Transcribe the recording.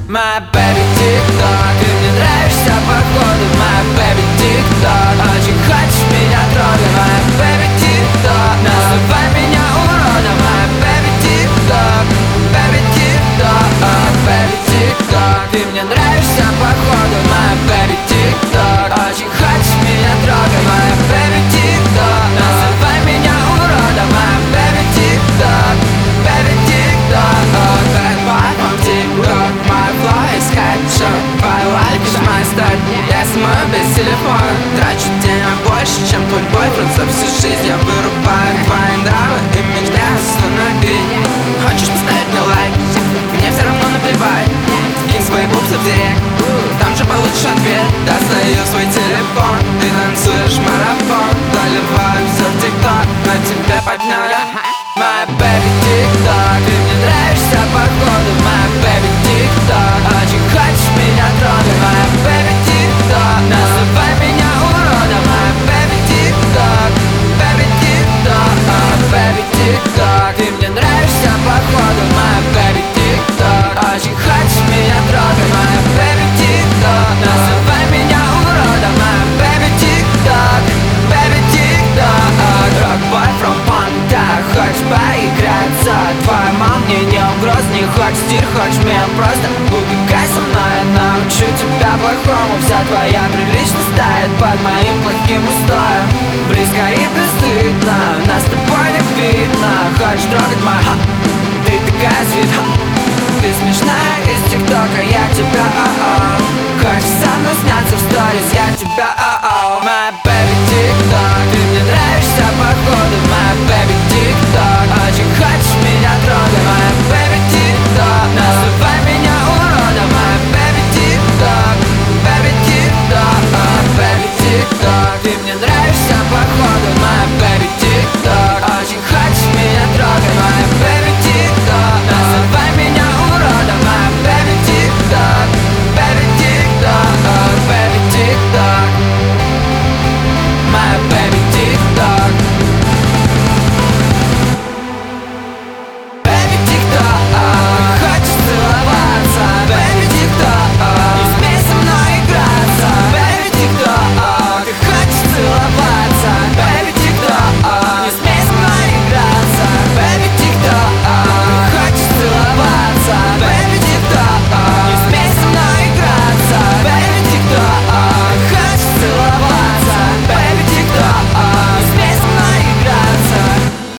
My baby TikTok, ты мне нравишься походу. My baby TikTok, очень хочешь меня трогать. My baby TikTok, называй меня уродом. My baby TikTok, baby TikTok, baby TikTok, ты мне нравишься походу. My baby TikTok, очень хочешь меня трогать. My baby TikTok, называй меня уродом. My baby TikTok, baby TikTok, bad boy from TikTok. My flow is headshot, my life is my start. Я смою без телефона, трачу денег больше, чем твой бойфренд. За всю жизнь я вырубаю твои нравы и мечты остановить. Хочешь поставить мне лайк? Мне все равно наплевать. Кинь свои пупсы в директ, там же получишь ответ. Достаю свой телефон, ты танцуешь марафон. Заливаю все в TikTok, на тебе поднял я. My baby TikTok, ты мне нравишься походу. My baby TikTok, очень хочешь меня трогать. My baby TikTok, называй меня уродом. My baby TikTok, baby TikTok, baby TikTok, ты мне нравишься походу. My baby TikTok, очень хочешь меня трогать. My baby TikTok, называй меня уродом. My baby TikTok, baby TikTok, drug boy from Panda. Хочешь поиграться? Твоя мама мне не угроз. Не хочешь стир, хочешь меня просто убегай со мной. Я научу тебя плохому. Вся твоя приличность тает под моим плохим устоем. Близко и бесстыдно, нас с тобой не видно. Хочешь трогать мой ха? Ты такая свит, ха?